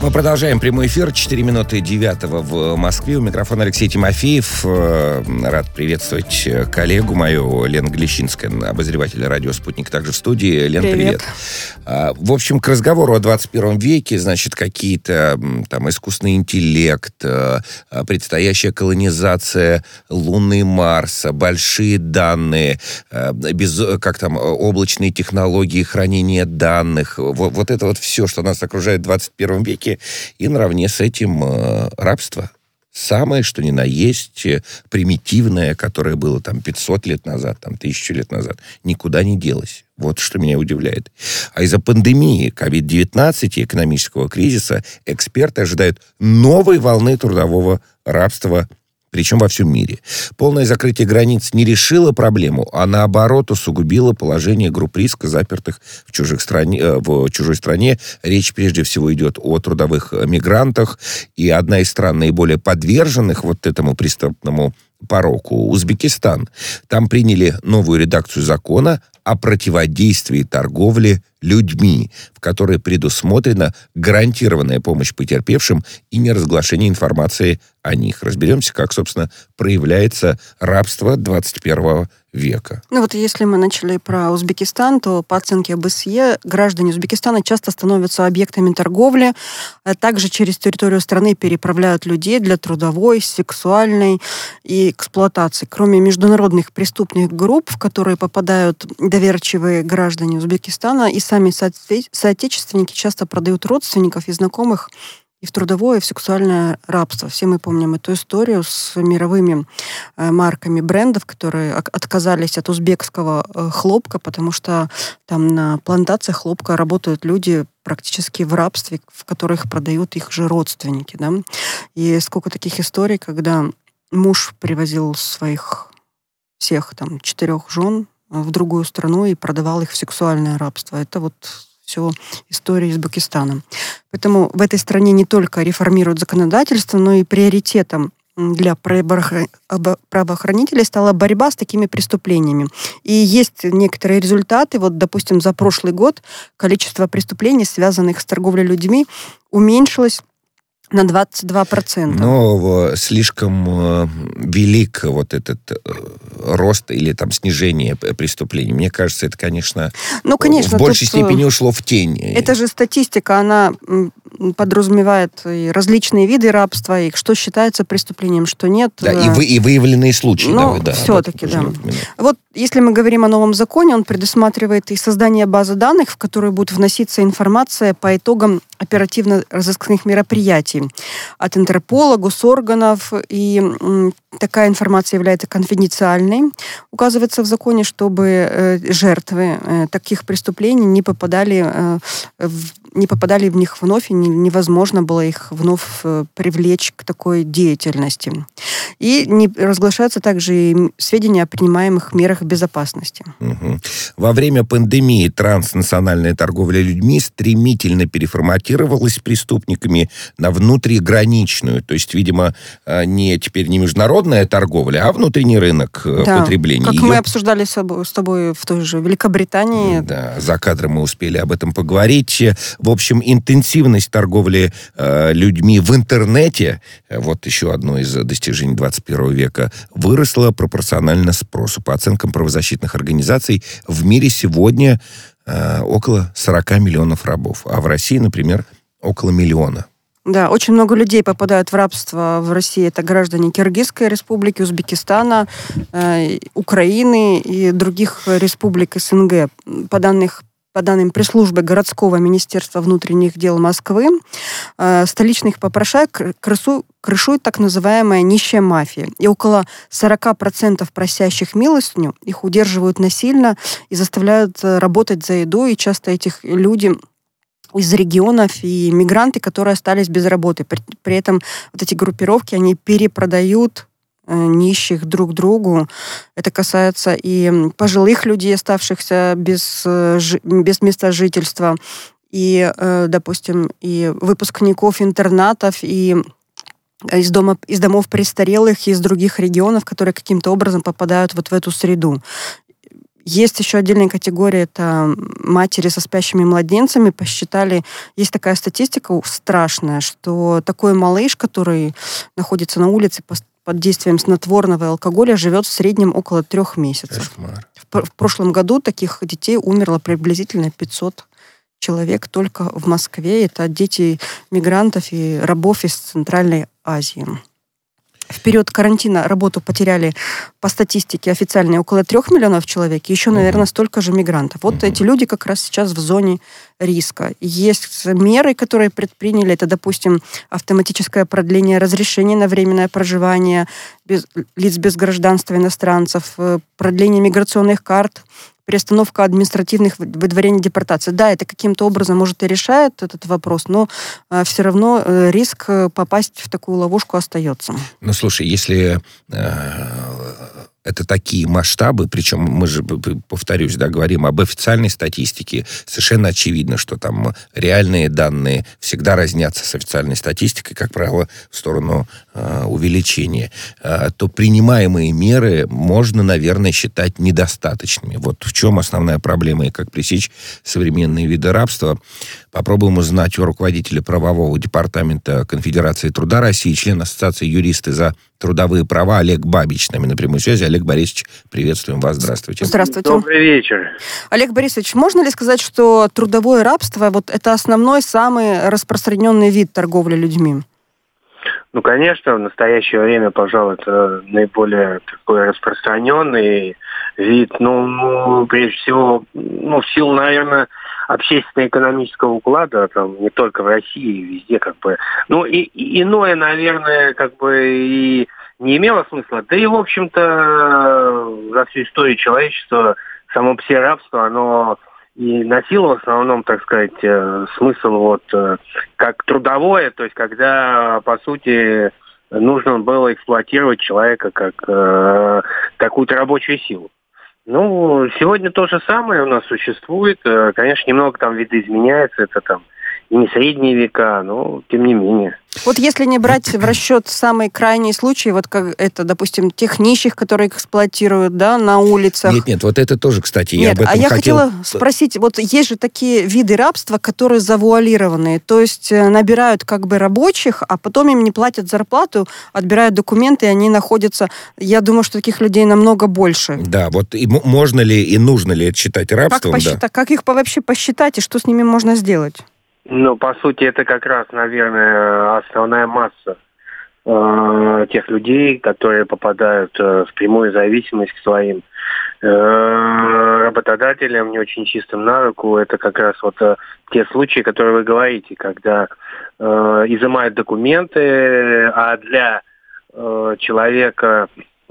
Мы продолжаем прямой эфир. 4 минуты 9 в Москве. У микрофона Алексей Тимофеев. Рад приветствовать коллегу мою, Лену Глещинская, обозреватель радио «Спутник», также в студии. Лен, привет. В общем, к разговору о 21 веке, значит, какие-то там искусственный интеллект, предстоящая колонизация Луны и Марса, большие данные, облачные технологии хранения данных. Вот это вот все, что нас окружает в 21 веке. И наравне с этим рабство. Самое, что ни на есть, примитивное, которое было там 500 лет назад, там 1000 лет назад, никуда не делось. Вот что меня удивляет. А из-за пандемии COVID-19 и экономического кризиса эксперты ожидают новой волны трудового рабства, причем во всем мире. Полное закрытие границ не решило проблему, а наоборот усугубило положение групп риска, запертых в чужой стране. Речь прежде всего идет о трудовых мигрантах. И одна из стран, наиболее подверженных вот этому преступному пороку — Узбекистан. Там приняли новую редакцию закона о противодействии торговле людьми, в которой предусмотрена гарантированная помощь потерпевшим и неразглашение информации о них. Разберемся, как, собственно, проявляется рабство 21 века. Ну вот если мы начали про Узбекистан, то по оценке ОБСЕ граждане Узбекистана часто становятся объектами торговли, а также через территорию страны переправляют людей для трудовой, сексуальной и эксплуатации. Кроме международных преступных групп, в которые попадают доверчивые граждане Узбекистана, и сами соотечественники часто продают родственников и знакомых и в трудовое, и в сексуальное рабство. Все мы помним эту историю с мировыми марками брендов, которые отказались от узбекского хлопка, потому что там на плантациях хлопка работают люди практически в рабстве, в которых продают их же родственники. Да? И сколько таких историй, когда муж привозил своих всех 4 жен в другую страну и продавал их в сексуальное рабство. Это вот все история из Узбекистана. Поэтому в этой стране не только реформируют законодательство, но и приоритетом для правоохранителей стала борьба с такими преступлениями. И есть некоторые результаты. Вот, допустим, за прошлый год количество преступлений, связанных с торговлей людьми, уменьшилось на 22%. Но слишком велик вот этот рост или там снижение преступлений. Мне кажется, это, конечно, в большей степени ушло в тень. Это же статистика, она подразумевает и различные виды рабства, и что считается преступлением, что нет. Да, и выявленные случаи. Все-таки, да. Вот если мы говорим о новом законе, он предусматривает и создание базы данных, в которую будет вноситься информация по итогам оперативно-розыскных мероприятий от Интерпола, госорганов, и такая информация является конфиденциальной. Указывается в законе, чтобы жертвы таких преступлений не попадали в них вновь, и невозможно было их вновь привлечь к такой деятельности. И не разглашаются также и сведения о принимаемых мерах безопасности. Угу. Во время пандемии транснациональная торговля людьми стремительно переформатировалась преступниками на внутриграничную. То есть, видимо, теперь не международная торговля, а внутренний рынок потребления. Как мы обсуждали с тобой в той же Великобритании. Да, за кадром мы успели об этом поговорить. В общем, интенсивность торговли людьми в интернете, вот еще одно из достижений 21 века, выросла пропорционально спросу. По оценкам правозащитных организаций, в мире сегодня около 40 миллионов рабов, а в России, например, около 1 миллиона. Да, очень много людей попадают в рабство в России. Это граждане Киргизской республики, Узбекистана, Украины и других республик СНГ. По данным пресс-службы городского министерства внутренних дел Москвы, столичных попрошаек крышует так называемая нищая мафия. И около 40% просящих милостыню их удерживают насильно и заставляют работать за еду. И часто этих люди из регионов и мигранты, которые остались без работы. При этом вот эти группировки, они перепродают нищих друг другу. Это касается и пожилых людей, оставшихся без места жительства, и, допустим, и выпускников интернатов, и из домов престарелых, из других регионов, которые каким-то образом попадают вот в эту среду. Есть еще отдельная категория, это матери со спящими младенцами. Посчитали, есть такая статистика страшная, что такой малыш, который находится на улице под действием снотворного и алкоголя, живет в среднем около 3 месяцев. Кошмар. В прошлом году таких детей умерло приблизительно 500 человек только в Москве. Это дети мигрантов и рабов из Центральной Азии. В период карантина работу потеряли по статистике официальной около 3 миллионов человек, и еще, наверное, столько же мигрантов. Вот эти люди как раз сейчас в зоне риска. Есть меры, которые предприняли, это, допустим, автоматическое продление разрешения на временное проживание лиц без гражданства иностранцев, продление миграционных карт, приостановка административных выдворений депортации. Да, это каким-то образом, может, и решает этот вопрос, но все равно риск попасть в такую ловушку остается. Ну, слушай, если это такие масштабы, причем мы же, повторюсь, да, говорим об официальной статистике, совершенно очевидно, что там реальные данные всегда разнятся с официальной статистикой, как правило, в сторону увеличения, то принимаемые меры можно, наверное, считать недостаточными. Вот в чем основная проблема и как пресечь современные виды рабства. Попробуем узнать у руководителя правового департамента Конфедерации труда России, член Ассоциации юристы за трудовые права Олег Бабич с нами на прямой связи. Олег Борисович, приветствуем вас. Здравствуйте. Здравствуйте. Добрый вечер. Олег Борисович, можно ли сказать, что трудовое рабство вот это основной, самый распространенный вид торговли людьми? Ну, конечно, в настоящее время, пожалуй, это наиболее такой распространенный вид. Ну, прежде всего, в силу, наверное, общественно-экономического уклада, там, не только в России, везде, как бы. Ну, и иное, наверное, как бы и не имело смысла. Да и, в общем-то, за всю историю человечества само по себе рабство, оно и носило в основном, так сказать, смысл вот как трудовое, то есть когда, по сути, нужно было эксплуатировать человека как какую-то рабочую силу. Ну, сегодня то же самое у нас существует. Конечно, немного там видоизменяется, это там и не средние века, но тем не менее. Вот если не брать в расчет самые крайние случаи, вот как это, допустим, тех нищих, которые эксплуатируют, да, на улицах. Нет, вот это тоже, кстати, я Нет, об этом я хотел... хотела спросить, вот есть же такие виды рабства, которые завуалированные, то есть набирают как бы рабочих, а потом им не платят зарплату, отбирают документы, и они находятся... Я думаю, что таких людей намного больше. Да, вот и можно ли и нужно ли это считать рабством? Как их вообще посчитать и что с ними можно сделать? Ну, по сути, это как раз, наверное, основная масса тех людей, которые попадают в прямую зависимость к своим работодателям, не очень чистым на руку. Это как раз вот те случаи, которые вы говорите, когда изымают документы, а для человека,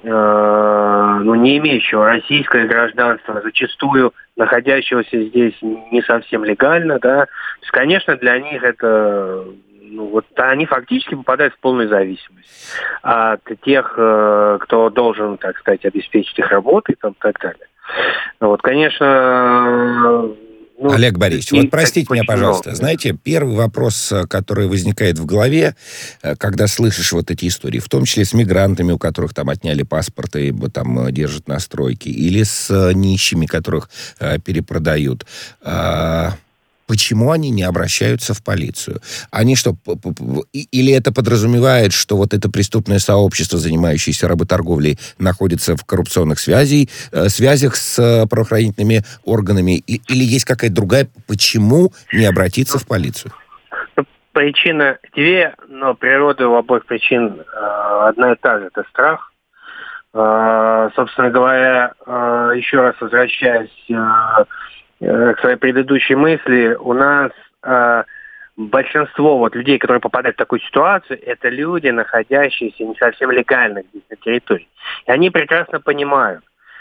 не имеющего российское гражданство, зачастую находящегося здесь не совсем легально, да, то есть, конечно, для них это, они фактически попадают в полную зависимость от тех, кто должен, так сказать, обеспечить их работой, там, и так далее. Вот, конечно... Олег Борисович, вот простите меня, пожалуйста. Знаете, первый вопрос, который возникает в голове, когда слышишь вот эти истории, в том числе с мигрантами, у которых там отняли паспорт и там держат на стройке, или с нищими, которых перепродают. Почему они не обращаются в полицию? Они что, или это подразумевает, что вот это преступное сообщество, занимающееся работорговлей, находится в коррупционных связях с правоохранительными органами? Или есть какая-то другая? Почему не обратиться в полицию? Причина две, но природа у обоих причин одна и та же. Это страх. Собственно говоря, еще раз возвращаясь к своей предыдущей мысли, у нас большинство людей, которые попадают в такую ситуацию, это люди, находящиеся не совсем легально здесь на территории. И они прекрасно понимают.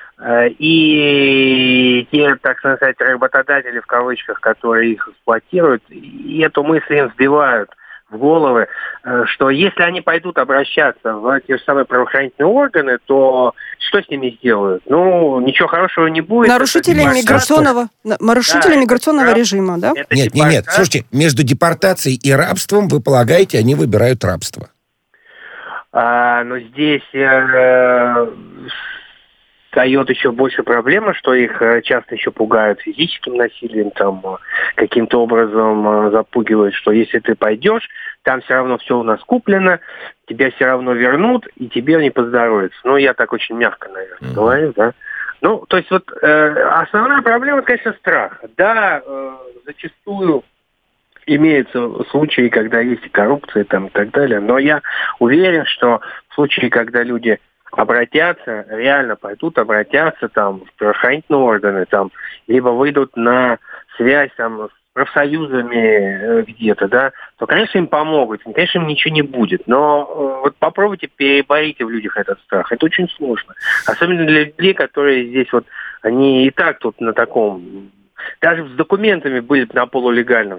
И те, так сказать, работодатели, в кавычках, которые их эксплуатируют, и эту мысль им вбивают в головы, что если они пойдут обращаться в те же самые правоохранительные органы, то что с ними сделают? Ничего хорошего не будет. Нарушители миграционного режима, да? Нет. Слушайте, между депортацией и рабством, вы полагаете, они выбирают рабство? Здесь встает еще больше проблема, что их часто еще пугают физическим насилием, там каким-то образом запугивают, что если ты пойдешь, там все равно все у нас куплено, тебя все равно вернут, и тебе не поздоровится. Ну, я так очень мягко, наверное, говорю, да. Ну, то есть вот основная проблема, конечно, страх. Да, зачастую имеются случаи, когда есть коррупция там, и так далее, но я уверен, что в случае, когда люди обратятся, реально пойдут, обратятся там в правоохранительные органы, там, либо выйдут на связь там с профсоюзами где-то, да, то, конечно, им помогут, конечно, им ничего не будет. Но вот попробуйте переборите в людях этот страх. Это очень сложно. Особенно для людей, которые здесь вот, они и так тут на таком, даже с документами были на полулегальном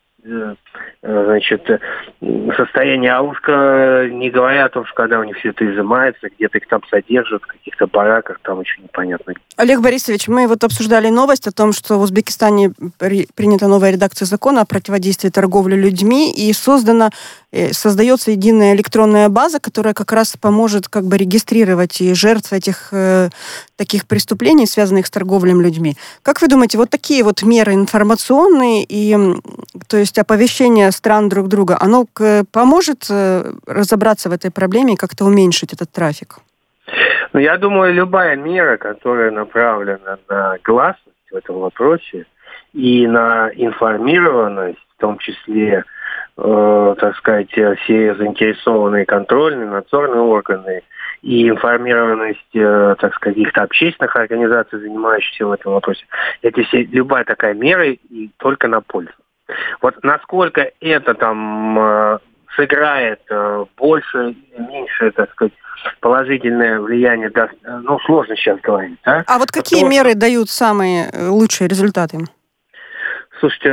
состояние, а уж не говоря о том, что когда у них все это изымается, где-то их там содержат, в каких-то бараках, там еще непонятно. Олег Борисович, мы вот обсуждали новость о том, что в Узбекистане принята новая редакция закона о противодействии торговле людьми, и создается единая электронная база, которая как раз поможет как бы регистрировать и жертв этих таких преступлений, связанных с торговлей людьми. Как вы думаете, вот такие вот меры информационные и, то есть оповещение стран друг друга, оно поможет разобраться в этой проблеме и как-то уменьшить этот трафик? Ну, я думаю, любая мера, которая направлена на гласность в этом вопросе и на информированность, в том числе, так сказать, все заинтересованные контрольные, надзорные органы и информированность, так сказать, каких-то общественных организаций, занимающихся в этом вопросе, любая такая мера и только на пользу. Вот насколько это там сыграет больше или меньше, так сказать, положительное влияние, ну, сложно сейчас говорить. Да? А вот какие меры дают самые лучшие результаты? Слушайте,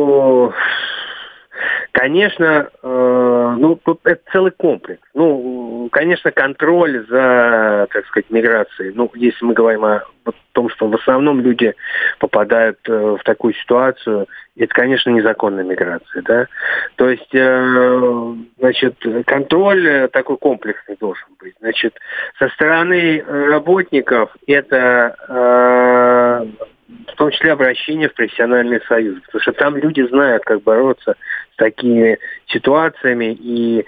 конечно, тут это целый комплекс. Конечно, контроль за, так сказать, миграцией. Если мы говорим о том, что в основном люди попадают в такую ситуацию, это, конечно, незаконная миграция, да. То есть, контроль такой комплексный должен быть. Со стороны работников это в том числе обращение в профессиональный союз, потому что там люди знают, как бороться с такими ситуациями и,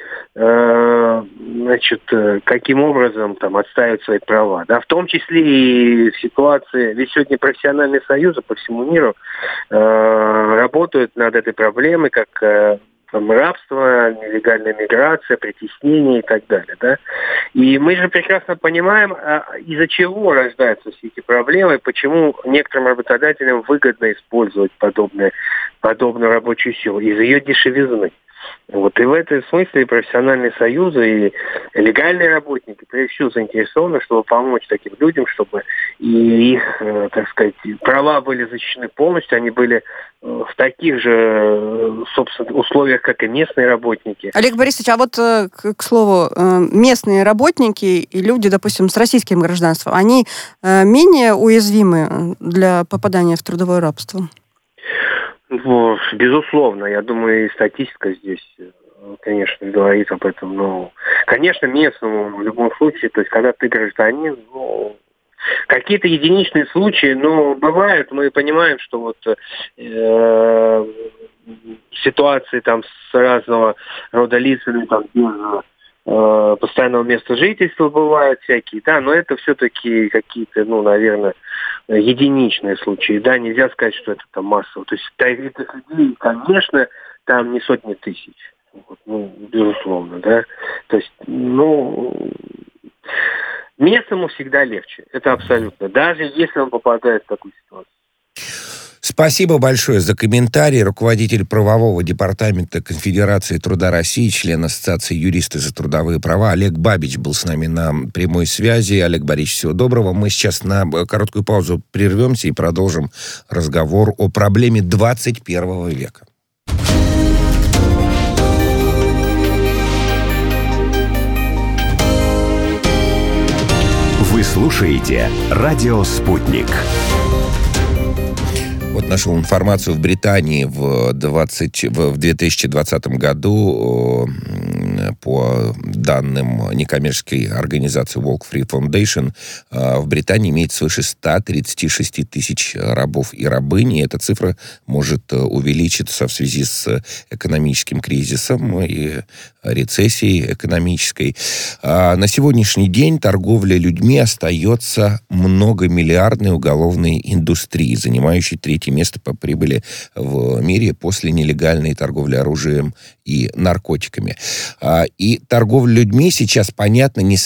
каким образом там отстаивать свои права. Да, в том числе и в ситуации, ведь сегодня профессиональные союзы по всему миру работают над этой проблемой, как рабство, нелегальная миграция, притеснение и так далее. Да? И мы же прекрасно понимаем, из-за чего рождаются все эти проблемы, почему некоторым работодателям выгодно использовать подобную рабочую силу, из-за ее дешевизны. Вот. И в этом смысле профессиональные союзы и легальные работники прежде всего заинтересованы, чтобы помочь таким людям, чтобы и их, так сказать, права были защищены полностью, они были в таких же, собственно, условиях, как и местные работники. Олег Борисович, а вот, к слову, местные работники и люди, допустим, с российским гражданством, они менее уязвимы для попадания в трудовое рабство? Безусловно, я думаю, и статистика здесь, конечно, говорит об этом. Но, конечно, местному в любом случае, то есть, когда ты гражданин, какие-то единичные случаи, но бывают, мы понимаем, что вот ситуации там с разного рода лицами, там, постоянного места жительства бывают всякие, да, но это все-таки какие-то, наверное, единичные случаи, да, нельзя сказать, что это там массово. То есть этих людей, конечно, там не сотни тысяч, безусловно, да. То есть, местному всегда легче, это абсолютно, даже если он попадает в такую ситуацию. Спасибо большое за комментарий. Руководитель правового департамента Конфедерации труда России, член Ассоциации юристов за трудовые права Олег Бабич был с нами на прямой связи. Олег Борисович, всего доброго. Мы сейчас на короткую паузу прервемся и продолжим разговор о проблеме 21 века. Вы слушаете «Радио Спутник». Вот нашел информацию: в Британии в 2020 году по данным некоммерческой организации Walk Free Foundation, в Британии имеет свыше 136 тысяч рабов и рабынь, и эта цифра может увеличиться в связи с экономическим кризисом и рецессией экономической. На сегодняшний день торговля людьми остается многомиллиардной уголовной индустрией, занимающей третье место по прибыли в мире после нелегальной торговли оружием и наркотиками. И торговлю людьми сейчас, понятно, не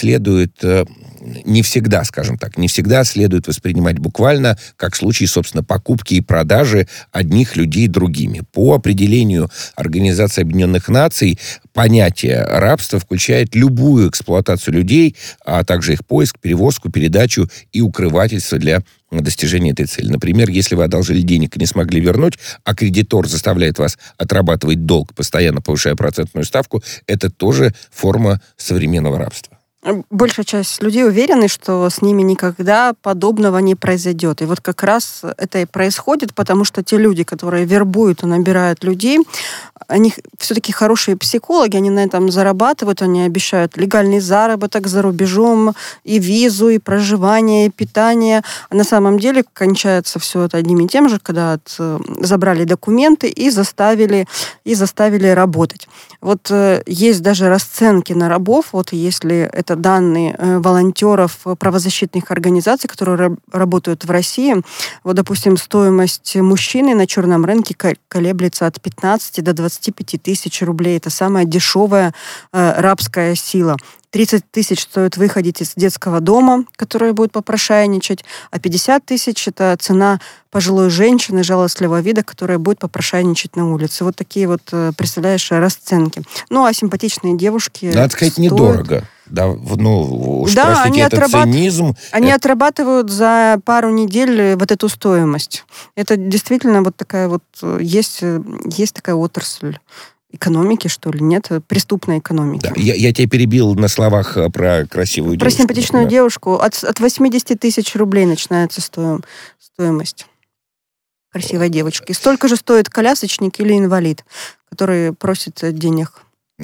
всегда, скажем так, не всегда следует воспринимать буквально, как в случае, собственно, покупки и продажи одних людей другими. По определению Организации Объединенных Наций, понятие рабства включает любую эксплуатацию людей, а также их поиск, перевозку, передачу и укрывательство для достижения этой цели. Например, если вы одолжили денег и не смогли вернуть, а кредитор заставляет вас отрабатывать долг, постоянно повышая процентную ставку, это тоже форма современного рабства. Большая часть людей уверены, что с ними никогда подобного не произойдет. И вот как раз это и происходит, потому что те люди, которые вербуют и набирают людей, они все-таки хорошие психологи, они на этом зарабатывают, они обещают легальный заработок за рубежом, и визу, и проживание, и питание. А на самом деле кончается все это одним и тем же, когда забрали документы и заставили работать. Вот есть даже расценки на рабов, вот если это данные волонтеров правозащитных организаций, которые работают в России. Вот, допустим, стоимость мужчины на черном рынке колеблется от 15 до 25 тысяч рублей. Это самая дешевая рабская сила. 30 тысяч стоит выходить из детского дома, который будет попрошайничать, а 50 тысяч – это цена пожилой женщины жалостливого вида, которая будет попрошайничать на улице. Вот такие вот, представляешь, расценки. Ну, а симпатичные девушки надо сказать, стоят... недорого. Да, уж да, простите, это цинизм. Они отрабатывают за пару недель вот эту стоимость. Это действительно вот такая вот... Есть такая отрасль экономики, что ли, нет? Преступной экономики. Да, я тебя перебил на словах про красивую девушку. Про симпатичную девушку. От 80 тысяч рублей начинается стоимость красивой девочки. Столько же стоит колясочник или инвалид, который просит денег.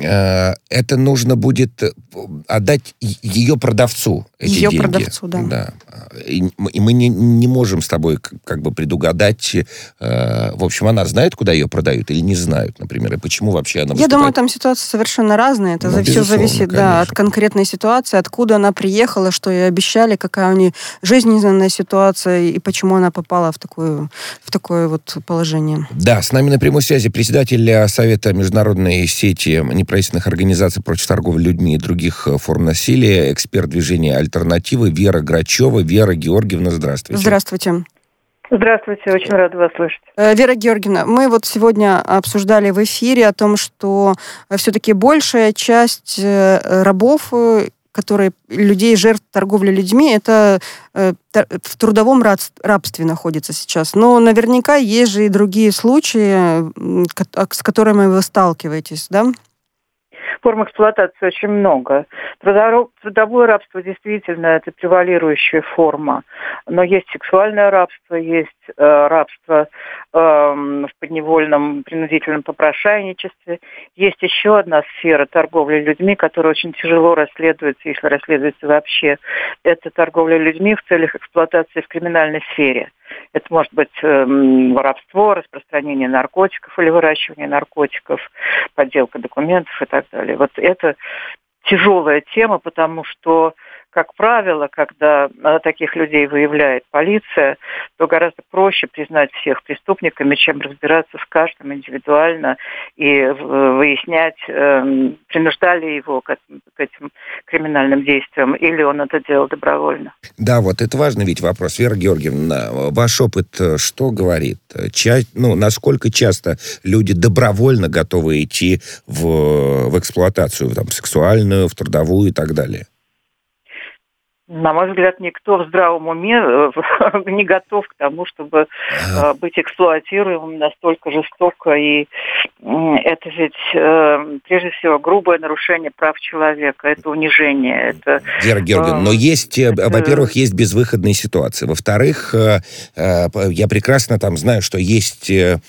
Это нужно будет отдать ее продавцу, эти ее деньги. Продавцу, да. Да. И мы не можем с тобой как бы предугадать. В общем, она знает, куда ее продают или не знают, например, и почему вообще она выступает? Я думаю, там ситуация совершенно разная. Это все зависит, да, от конкретной ситуации, откуда она приехала, что ей обещали, какая у нее жизненная ситуация и почему она попала в такое вот положение. Да, с нами на прямой связи председатель Совета международной сети неправительственных организаций против торговли людьми и других форм насилия, эксперт движения «Альтернативы» Вера Грачева. Вера Георгиевна, здравствуйте. Здравствуйте. Здравствуйте, очень рада вас слышать. Вера Георгиевна, мы вот сегодня обсуждали в эфире о том, что все-таки большая часть рабов, людей, жертв торговли людьми, это в трудовом рабстве находится сейчас. Но наверняка есть же и другие случаи, с которыми вы сталкиваетесь, да? Форм эксплуатации очень много. Трудовое рабство действительно это превалирующая форма. Но есть сексуальное рабство, есть рабство в подневольном принудительном попрошайничестве. Есть еще одна сфера торговли людьми, которая очень тяжело расследуется, если расследуется вообще. Это торговля людьми в целях эксплуатации в криминальной сфере. Это может быть воровство, распространение наркотиков или выращивание наркотиков, подделка документов и так далее. Вот это тяжелая тема, потому что, как правило, когда таких людей выявляет полиция, то гораздо проще признать всех преступниками, чем разбираться с каждым индивидуально и выяснять, принуждали его к этим криминальным действиям, или он это делал добровольно. Да, вот это важный ведь вопрос. Вера Георгиевна, ваш опыт что говорит? Насколько часто люди добровольно готовы идти в эксплуатацию, там, сексуальную, в трудовую и так далее? На мой взгляд, никто в здравом уме не готов к тому, чтобы быть эксплуатируемым настолько жестоко. И это ведь, прежде всего, грубое нарушение прав человека, это унижение. Это, Вера Георгиевна, но есть, во-первых, есть безвыходные ситуации. Во-вторых, я прекрасно там знаю, что есть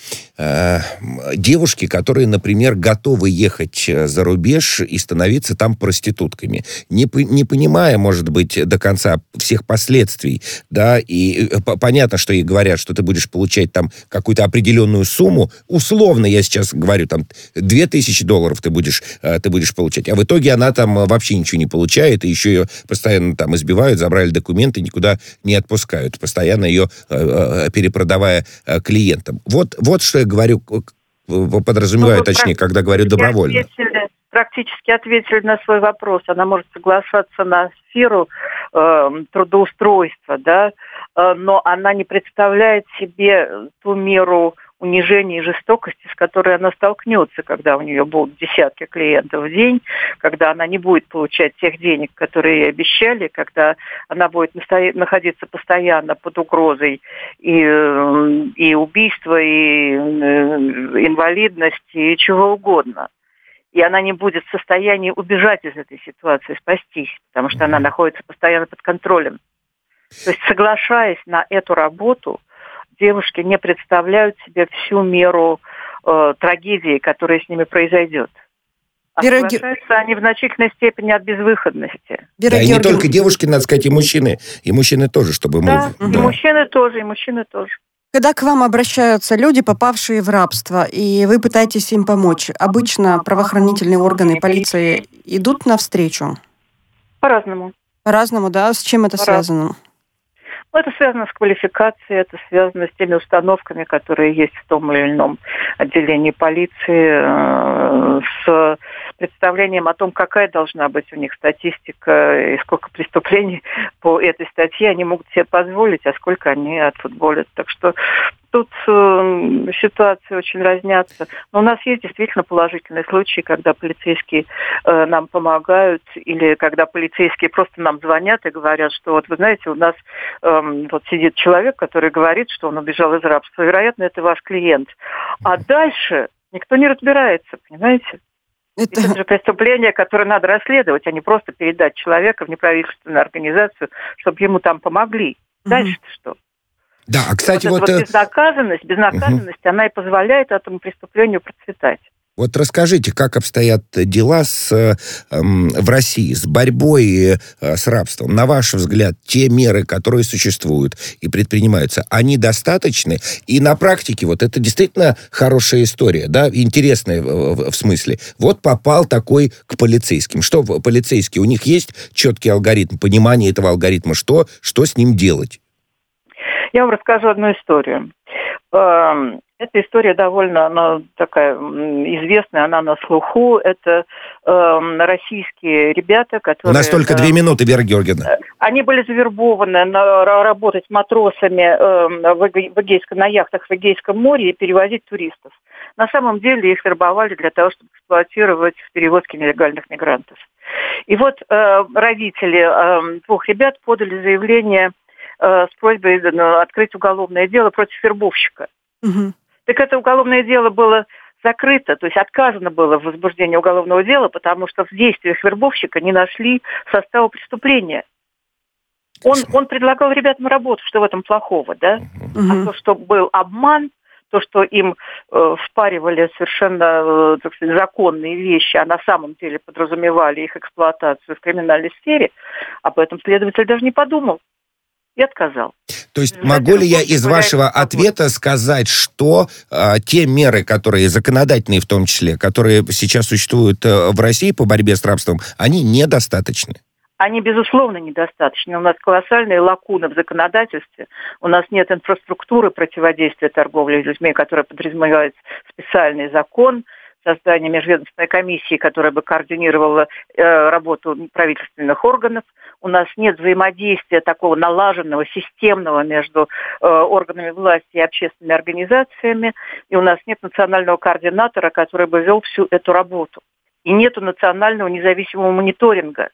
девушки, которые, например, готовы ехать за рубеж и становиться там проститутками, не понимая, может быть, до конца всех последствий, да, и понятно, что ей говорят, что ты будешь получать там какую-то определенную сумму, условно, я сейчас говорю, там, $2000 ты будешь получать, а в итоге она там вообще ничего не получает, и еще ее постоянно там избивают, забрали документы, никуда не отпускают, постоянно ее перепродавая клиентам. Вот что я говорю, подразумеваю, точнее, когда говорю добровольно. Практически ответили на свой вопрос. Она может соглашаться на сферу трудоустройства, да, но она не представляет себе ту меру унижения и жестокости, с которой она столкнется, когда у нее будут десятки клиентов в день, когда она не будет получать тех денег, которые ей обещали, когда она будет находиться постоянно под угрозой и убийства, и инвалидности, и чего угодно. И она не будет в состоянии убежать из этой ситуации, спастись, потому что она находится постоянно под контролем. То есть, соглашаясь на эту работу, девушки не представляют себе всю меру трагедии, которая с ними произойдет. А соглашаются они в значительной степени от безвыходности. Да, и не только девушки, надо сказать, и мужчины тоже, чтобы мы... Да, и мужчины тоже, и мужчины тоже. Когда к вам обращаются люди, попавшие в рабство, и вы пытаетесь им помочь, обычно правоохранительные органы, полиция идут навстречу? По-разному. По-разному, да? С чем это связано? Это связано с квалификацией, это связано с теми установками, которые есть в том или ином отделении полиции, с представлением о том, какая должна быть у них статистика и сколько преступлений по этой статье они могут себе позволить, а сколько они отфутболят. Так что тут ситуации очень разнятся. Но у нас есть действительно положительные случаи, когда полицейские нам помогают, или когда полицейские просто нам звонят и говорят, что вот вы знаете, у нас вот сидит человек, который говорит, что он убежал из рабства. Вероятно, это ваш клиент. А дальше никто не разбирается, понимаете? Это же преступление, которое надо расследовать, а не просто передать человека в неправительственную организацию, чтобы ему там помогли. Дальше-то что? Да, а, кстати, вот безнаказанность, она и позволяет этому преступлению процветать. Вот расскажите, как обстоят дела в России с борьбой с рабством? На ваш взгляд, те меры, которые существуют и предпринимаются, они достаточны? И на практике вот это действительно хорошая история, да, интересная в смысле. Вот попал такой к полицейским. Что полицейские? У них есть четкий алгоритм, понимание этого алгоритма, что с ним делать? Я вам расскажу одну историю. Эта история довольно, она такая известная, она на слуху. Это российские ребята, которые... У нас только 2 минуты, Вера Георгиевна. Они были завербованы работать матросами на яхтах в Эгейском море и перевозить туристов. На самом деле их вербовали для того, чтобы эксплуатировать в перевозке нелегальных мигрантов. И вот родители 2 ребят подали заявление с просьбой открыть уголовное дело против вербовщика. Угу. Так это уголовное дело было закрыто, то есть отказано было в возбуждении уголовного дела, потому что в действиях вербовщика не нашли состава преступления. Он предлагал ребятам работу, что в этом плохого, да? Угу. А то, что был обман, то, что им впаривали совершенно, так сказать, законные вещи, а на самом деле подразумевали их эксплуатацию в криминальной сфере, об этом следователь даже не подумал. И отказал. То есть могу ли я из вашего ответа сказать, что те меры, которые законодательные в том числе, которые сейчас существуют в России по борьбе с рабством, они недостаточны? Они, безусловно, недостаточны. У нас колоссальные лакуны в законодательстве. У нас нет инфраструктуры противодействия торговле людьми, которая подразумевает специальный закон, создание межведомственной комиссии, которая бы координировала работу правительственных органов. У нас нет взаимодействия такого налаженного, системного между органами власти и общественными организациями. И у нас нет национального координатора, который бы вел всю эту работу. И нету национального независимого мониторинга,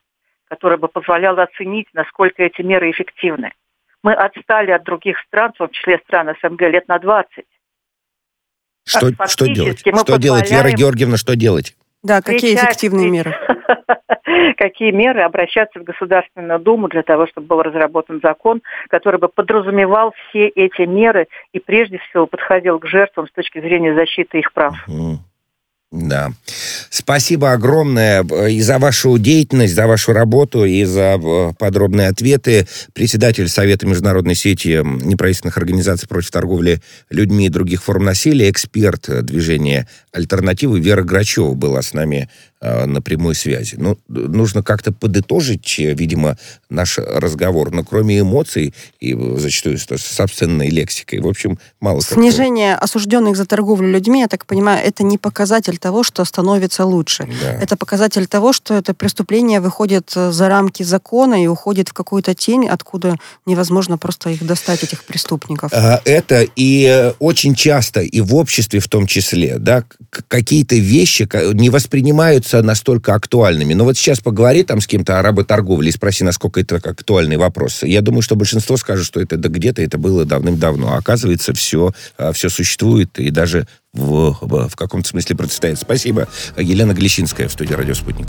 которая бы позволяла оценить, насколько эти меры эффективны. Мы отстали от других стран, в том числе стран СНГ, лет на 20. Что делать? Что делать, Вера Георгиевна, что делать? Да, какие эффективные меры? Какие меры? Обращаться в Государственную Думу для того, чтобы был разработан закон, который бы подразумевал все эти меры и прежде всего подходил к жертвам с точки зрения защиты их прав. Да. Спасибо огромное и за вашу деятельность, за вашу работу, и за подробные ответы. Председатель Совета международной сети неправительственных организаций против торговли людьми и других форм насилия, эксперт движения «Альтернативы» Вера Грачева была с нами на прямой связи. Ну, нужно как-то подытожить, видимо, наш разговор. Но кроме эмоций и зачастую с обсценной лексикой, в общем, мало. Снижение осужденных за торговлю людьми, я так понимаю, это не показатель того, что становится лучше. Да. Это показатель того, что это преступление выходит за рамки закона и уходит в какую-то тень, откуда невозможно просто их достать, этих преступников. Это и очень часто, и в обществе в том числе, да, какие-то вещи не воспринимаются настолько актуальными. Но вот сейчас поговори там с кем-то о работорговле и спроси, насколько это актуальный вопрос. Я думаю, что большинство скажет, что это где-то это было давным-давно. А оказывается, все существует и даже в каком-то смысле процветает. Спасибо. Елена Глещинская в студии «Радио Спутник».